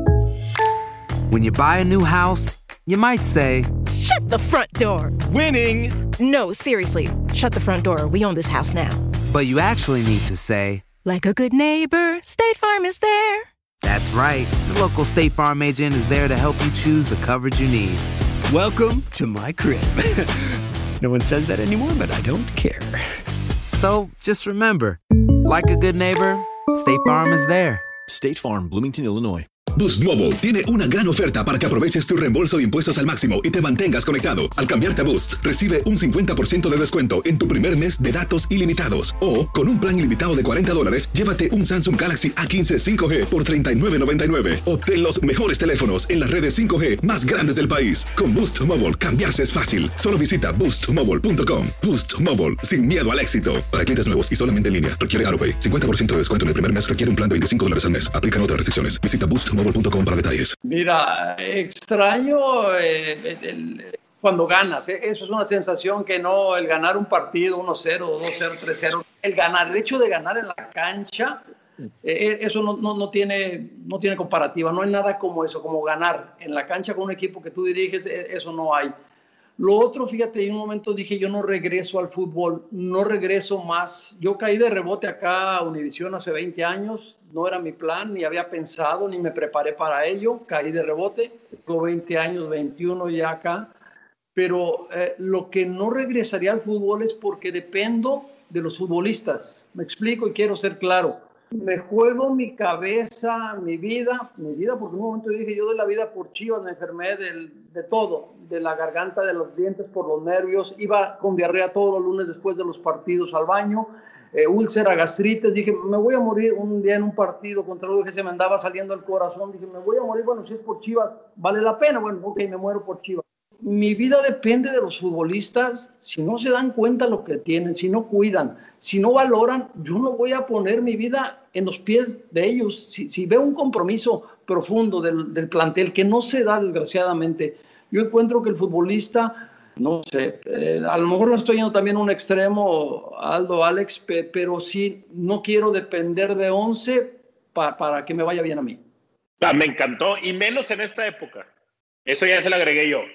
When you buy a new house, you might say, Shut the front door! Winning! No, seriously. Shut the front door. We own this house now. but you actually need to say, Like a good neighbor, State Farm is there. That's right. The local State Farm agent is there to help you choose the coverage you need. Welcome to my crib. No one says that anymore, but I don't care. So just remember, like a good neighbor, State Farm is there. State Farm, Bloomington, Illinois. Boost Mobile tiene una gran oferta para que aproveches tu reembolso de impuestos al máximo y te mantengas conectado. Al cambiarte a Boost, recibe un 50% de descuento en tu primer mes de datos ilimitados. O, con un plan ilimitado de $40, llévate un Samsung Galaxy A15 5G por $39.99. Obtén los mejores teléfonos en las redes 5G más grandes del país. Con Boost Mobile, cambiarse es fácil. Solo visita boostmobile.com. Boost Mobile, sin miedo al éxito. Para clientes nuevos y solamente en línea, requiere AutoPay. 50% de descuento en el primer mes requiere un plan de $25 al mes. Aplican otras restricciones. Visita boostmobile.com para detalles. Mira, extraño cuando ganas. Eso es una sensación que no, el ganar un partido 1-0, 2-0, 3-0, el hecho de ganar en la cancha, eso no tiene comparativa. No hay nada como eso, como ganar en la cancha con un equipo que tú diriges, eso no hay. Lo otro, fíjate, en un momento dije, yo no regreso al fútbol, no regreso más. Yo caí de rebote acá a Univisión hace 20 años, no era mi plan, ni había pensado, ni me preparé para ello. Caí de rebote, tengo 20 años, 21 ya acá. Pero lo que no regresaría al fútbol es porque dependo de los futbolistas. Me explico y quiero ser claro. Me juego mi cabeza, mi vida, porque en un momento dije, yo doy la vida por Chivas, me enfermé de todo, de la garganta, de los dientes, por los nervios, iba con diarrea todos los lunes después de los partidos al baño, úlcera, gastritis, dije, me voy a morir un día en un partido contra el que se me andaba saliendo el corazón, dije, me voy a morir, bueno, si es por Chivas, ¿vale la pena? Bueno, ok, me muero por Chivas. Mi vida depende de los futbolistas. Si no se dan cuenta lo que tienen, si no cuidan, si no valoran, yo no voy a poner mi vida en los pies de ellos. Si veo un compromiso profundo del plantel que no se da, desgraciadamente, yo encuentro que el futbolista, no sé, a lo mejor no estoy yendo también a un extremo, Aldo, Alex, pero sí no quiero depender de 11 para que me vaya bien a mí. Me encantó, y menos en esta época. Eso ya se lo agregué yo.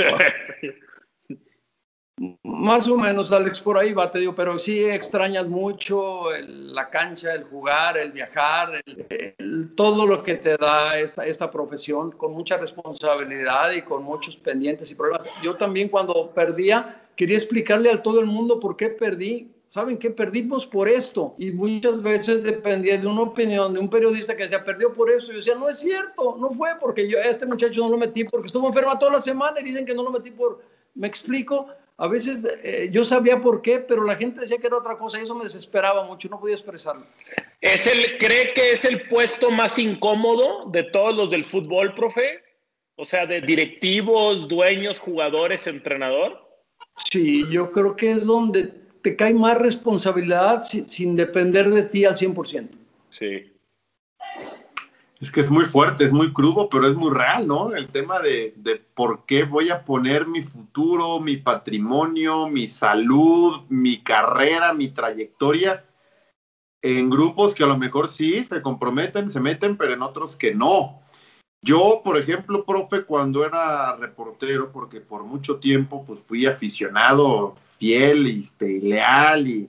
Más o menos, Alex, por ahí va, te digo, pero sí extrañas mucho la cancha, el jugar, el viajar, todo lo que te da esta profesión, con mucha responsabilidad y con muchos pendientes y problemas. Yo también cuando perdía, quería explicarle a todo el mundo por qué perdí. ¿Saben qué? Perdimos por esto. Y muchas veces dependía de una opinión de un periodista que decía, perdió por esto. Y yo decía, no es cierto, no fue porque yo a este muchacho no lo metí porque estuvo enferma toda la semana y dicen que no lo metí por... ¿Me explico? A veces yo sabía por qué, pero la gente decía que era otra cosa y eso me desesperaba mucho, no podía expresarlo. ¿Cree que es el puesto más incómodo de todos los del fútbol, profe? O sea, de directivos, dueños, jugadores, entrenador. Sí, yo creo que es donde te cae más responsabilidad sin depender de ti al 100%. Sí. Es que es muy fuerte, es muy crudo, pero es muy real, ¿no? El tema de por qué voy a poner mi futuro, mi patrimonio, mi salud, mi carrera, mi trayectoria en grupos que a lo mejor sí se comprometen, se meten, pero en otros que no. Yo, por ejemplo, profe, cuando era reportero, porque por mucho tiempo pues fui aficionado fiel y leal y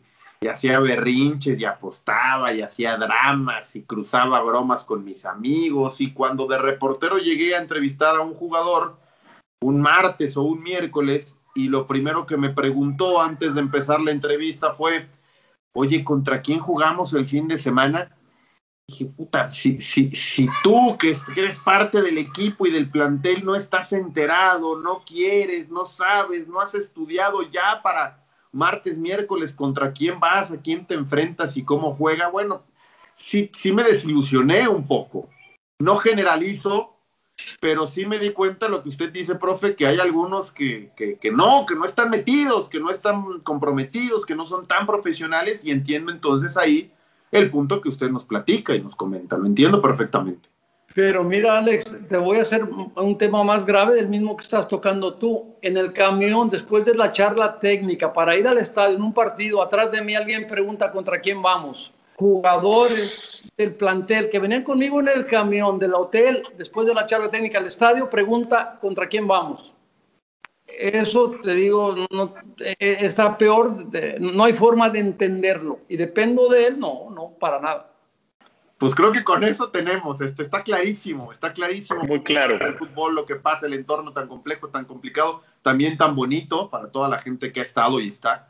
y hacía berrinches y apostaba y hacía dramas y cruzaba bromas con mis amigos, y cuando de reportero llegué a entrevistar a un jugador un martes o un miércoles, y lo primero que me preguntó antes de empezar la entrevista fue: oye, ¿contra quién jugamos el fin de semana? Dije, puta, si tú que eres parte del equipo y del plantel no estás enterado, no quieres, no sabes, no has estudiado ya para martes, miércoles, contra quién vas, a quién te enfrentas y cómo juega, bueno, sí me desilusioné un poco. No generalizo, pero sí me di cuenta de lo que usted dice, profe, que hay algunos que no están metidos, que no están comprometidos, que no son tan profesionales, y entiendo entonces ahí el punto que usted nos platica y nos comenta. Lo entiendo perfectamente. Pero mira, Alex, te voy a hacer un tema más grave del mismo que estás tocando tú. En el camión, después de la charla técnica, para ir al estadio en un partido, atrás de mí alguien pregunta contra quién vamos. Jugadores del plantel que venían conmigo en el camión del hotel, después de la charla técnica al estadio, pregunta contra quién vamos. Eso, te digo, no, está peor, no hay forma de entenderlo. Y dependo de él, no, para nada. Pues creo que con eso tenemos, está clarísimo. Muy claro. El fútbol, lo que pasa, el entorno tan complejo, tan complicado, también tan bonito para toda la gente que ha estado y está.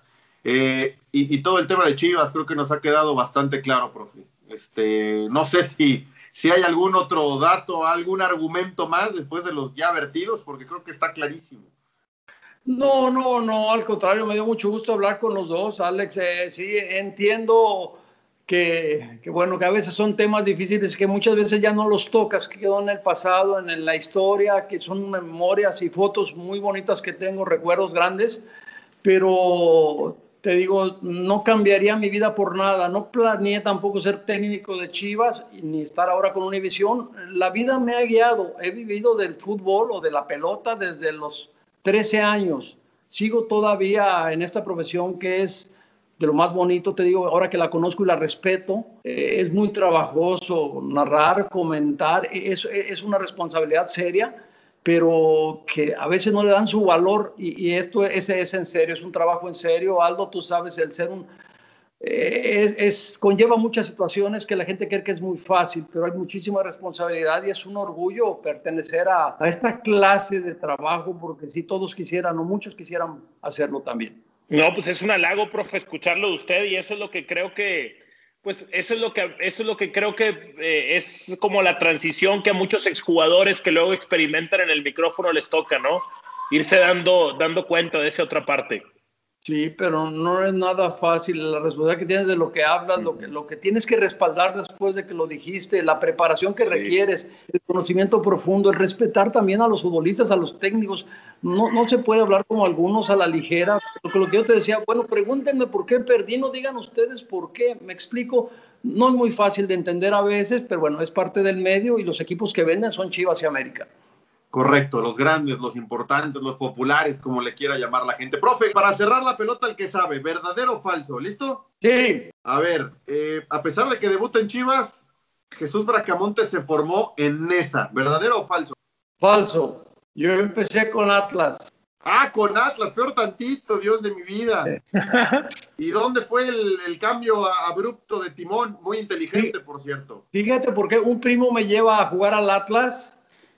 Y todo el tema de Chivas creo que nos ha quedado bastante claro, profe. No sé si hay algún otro dato, algún argumento más después de los ya vertidos, porque creo que está clarísimo. No, al contrario, me dio mucho gusto hablar con los dos, Alex. Sí, entiendo que bueno, que a veces son temas difíciles que muchas veces ya no los tocas, que quedó en el pasado, en la historia, que son memorias y fotos muy bonitas que tengo, recuerdos grandes, pero te digo, no cambiaría mi vida por nada. No planeé tampoco ser técnico de Chivas ni estar ahora con Univisión. La vida me ha guiado, he vivido del fútbol o de la pelota desde los 13 años. Sigo todavía en esta profesión que es de lo más bonito, te digo, ahora que la conozco y la respeto. Es muy trabajoso narrar, comentar, es una responsabilidad seria, pero que a veces no le dan su valor, y esto es en serio, es un trabajo en serio. Aldo, tú sabes, el ser conlleva muchas situaciones que la gente cree que es muy fácil, pero hay muchísima responsabilidad y es un orgullo pertenecer a esta clase de trabajo, porque si todos quisieran o muchos quisieran hacerlo también. No, pues es un halago, profe, escucharlo de usted, y eso es lo que creo que, pues eso es lo que creo que es como la transición que a muchos exjugadores que luego experimentan en el micrófono les toca, ¿no? Irse dando cuenta de esa otra parte. Sí, pero no es nada fácil. La responsabilidad que tienes de lo que hablas, lo que tienes que respaldar después de que lo dijiste, la preparación que requieres, el conocimiento profundo, el respetar también a los futbolistas, a los técnicos. No se puede hablar como algunos a la ligera. Lo que yo te decía, bueno, pregúntenme por qué perdí, no digan ustedes por qué. Me explico. No es muy fácil de entender a veces, pero bueno, es parte del medio, y los equipos que venden son Chivas y América. Correcto, los grandes, los importantes, los populares, como le quiera llamar la gente. Profe, para cerrar la pelota, el que sabe, ¿verdadero o falso? ¿Listo? Sí. A ver, a pesar de que debuta en Chivas, Jesús Bracamonte se formó en Nesa. ¿Verdadero o falso? Falso. Yo empecé con Atlas. Ah, con Atlas, peor tantito, Dios de mi vida. ¿Y dónde fue el cambio abrupto de timón? Muy inteligente, por cierto. Fíjate, porque un primo me lleva a jugar al Atlas,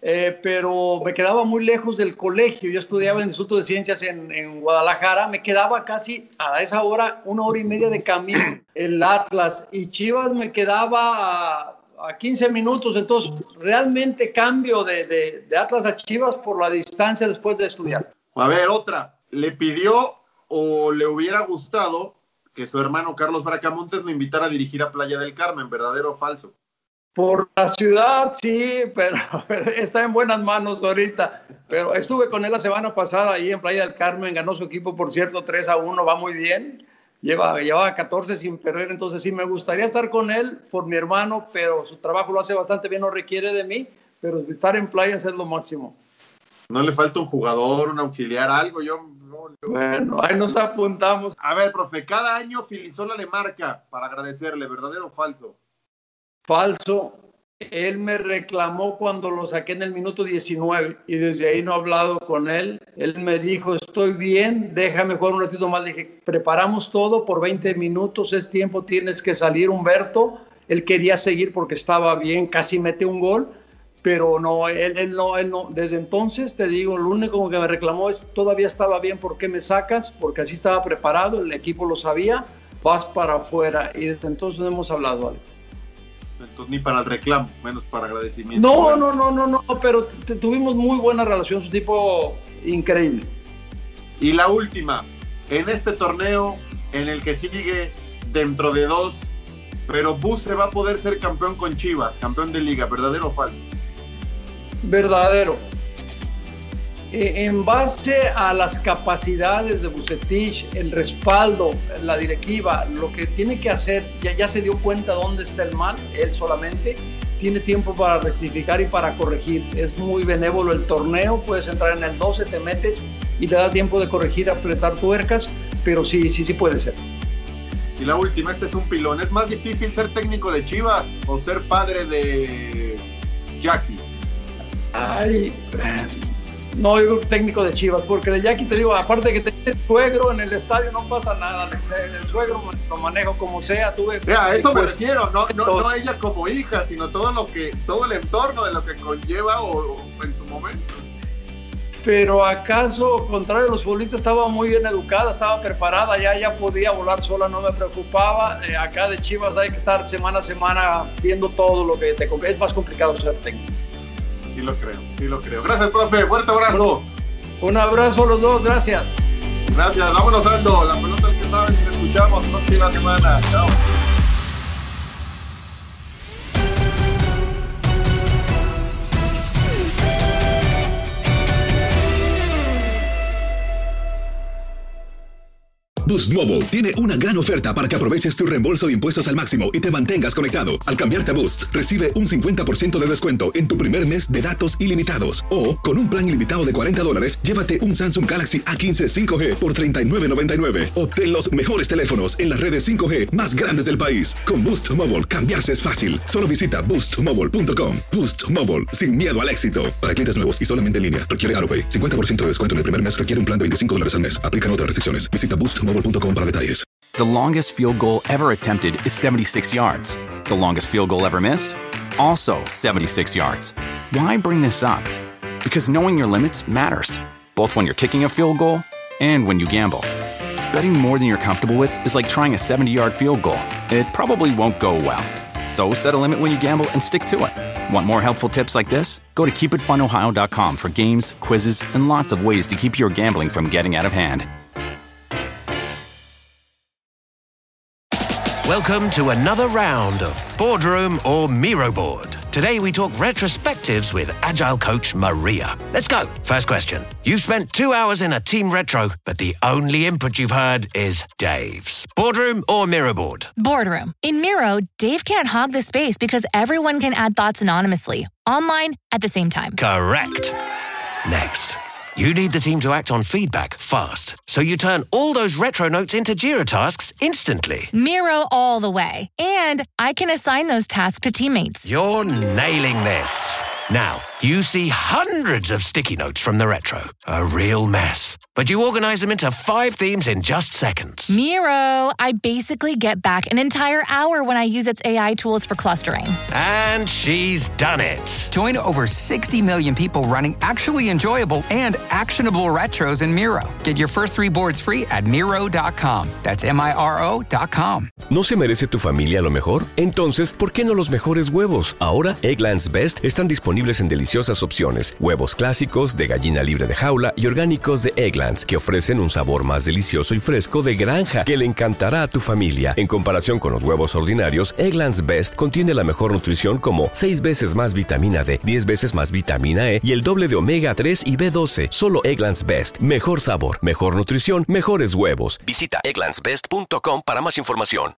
pero me quedaba muy lejos del colegio. Yo estudiaba en el Instituto de Ciencias en Guadalajara. Me quedaba casi a esa hora 1 hora y media de camino el Atlas, y Chivas me quedaba a 15 minutos. Entonces realmente cambio de Atlas a Chivas por la distancia después de estudiar. A ver, otra. ¿Le pidió o le hubiera gustado que su hermano Carlos Bracamontes lo invitara a dirigir a Playa del Carmen? ¿Verdadero o falso? Por la ciudad, sí, pero está en buenas manos ahorita. Pero estuve con él la semana pasada ahí en Playa del Carmen, ganó su equipo, por cierto, 3-1, va muy bien. Llevaba 14 sin perder, entonces sí me gustaría estar con él por mi hermano, pero su trabajo lo hace bastante bien, no requiere de mí, pero estar en playas es lo máximo. ¿No le falta un jugador, un auxiliar, algo? Bueno, ahí nos apuntamos. A ver, profe, cada año Filisola le marca para agradecerle, ¿verdadero o falso? Falso. Él me reclamó cuando lo saqué en el minuto 19 y desde ahí no he hablado con él. Él me dijo, estoy bien, déjame jugar un ratito más. Le dije, preparamos todo por 20 minutos, es tiempo, tienes que salir, Humberto. Él quería seguir porque estaba bien, casi mete un gol, pero no, él no. Desde entonces, te digo, lo único que me reclamó es, todavía estaba bien, ¿por qué me sacas? Porque así estaba preparado, el equipo lo sabía, vas para afuera. Y desde entonces no hemos hablado, Alex. Entonces, ni para el reclamo, menos para agradecimiento. No, pero tuvimos muy buena relación, es un tipo increíble. Y la última, en este torneo, en el que sigue dentro de 2, pero Buse va a poder ser campeón con Chivas, campeón de liga, ¿verdadero o falso? Verdadero. En base a las capacidades de Vucetich, el respaldo, la directiva, lo que tiene que hacer, ya se dio cuenta dónde está el mal, él solamente tiene tiempo para rectificar y para corregir. Es muy benévolo el torneo, puedes entrar en el 12, te metes y te da tiempo de corregir, apretar tuercas, pero sí puede ser. Y la última, este es un pilón. ¿Es más difícil ser técnico de Chivas o ser padre de Jackie? No, yo creo que técnico de Chivas, porque de Jackie, te digo, aparte de que tenés suegro en el estadio, no pasa nada. El suegro lo manejo como sea. Eso me refiero, no ella como hija, sino todo el entorno de lo que conlleva o en su momento. Pero acaso, contrario, los futbolistas estaba muy bien educada, estaba preparada, ya podía volar sola, no me preocupaba. Acá de Chivas hay que estar semana a semana viendo todo lo que es más complicado ser técnico. Sí lo creo. Gracias, profe. Fuerte abrazo. Un abrazo a los dos. Gracias. Gracias. Vámonos, Aldo. La pelota al que saben. Nos escuchamos próxima semana. Chao. Boost Mobile tiene una gran oferta para que aproveches tu reembolso de impuestos al máximo y te mantengas conectado. Al cambiarte a Boost, recibe un 50% de descuento en tu primer mes de datos ilimitados. O, con un plan ilimitado de $40, llévate un Samsung Galaxy A15 5G por $39.99. Obtén los mejores teléfonos en las redes 5G más grandes del país. Con Boost Mobile, cambiarse es fácil. Solo visita boostmobile.com. Boost Mobile, sin miedo al éxito. Para clientes nuevos y solamente en línea, requiere AutoPay. 50% de descuento en el primer mes requiere un plan de $25 al mes. Aplican otras restricciones. Visita boostmobile.com para detalles. The longest field goal ever attempted is 76 yards. The longest field goal ever missed? Also 76 yards. Why bring this up? Because knowing your limits matters, both when you're kicking a field goal and when you gamble. Betting more than you're comfortable with is like trying a 70-yard field goal. It probably won't go well. So set a limit when you gamble and stick to it. Want more helpful tips like this? Go to keepitfunohio.com for games, quizzes, and lots of ways to keep your gambling from getting out of hand. Welcome to another round of Boardroom or Miro Board. Today we talk retrospectives with Agile coach Maria. Let's go. First question. You've spent 2 hours in a team retro, but the only input you've heard is Dave's. Boardroom or Miro Board? Boardroom. In Miro, Dave can't hog the space because everyone can add thoughts anonymously, online, at the same time. Correct. Next. You need the team to act on feedback fast, so you turn all those retro notes into Jira tasks instantly. Miro all the way. And I can assign those tasks to teammates. You're nailing this. Now, you see hundreds of sticky notes from the retro. A real mess. But you organize them into 5 themes in just seconds. Miro, I basically get back an entire hour when I use its AI tools for clustering. And she's done it. Join over 60 million people running actually enjoyable and actionable retros in Miro. Get your first 3 boards free at Miro.com. That's MIRO.com. ¿No se merece tu familia lo mejor? Entonces, ¿por qué no los mejores huevos? Ahora, Eggland's Best están disponibles en deliciosas opciones. Huevos clásicos, de gallina libre de jaula y orgánicos de Eggland's, que ofrecen un sabor más delicioso y fresco de granja que le encantará a tu familia. En comparación con los huevos ordinarios, Eggland's Best contiene la mejor nutrición como 6 veces más vitamina D, 10 veces más vitamina E y el doble de omega 3 y B12. Solo Eggland's Best. Mejor sabor, mejor nutrición, mejores huevos. Visita egglandsbest.com para más información.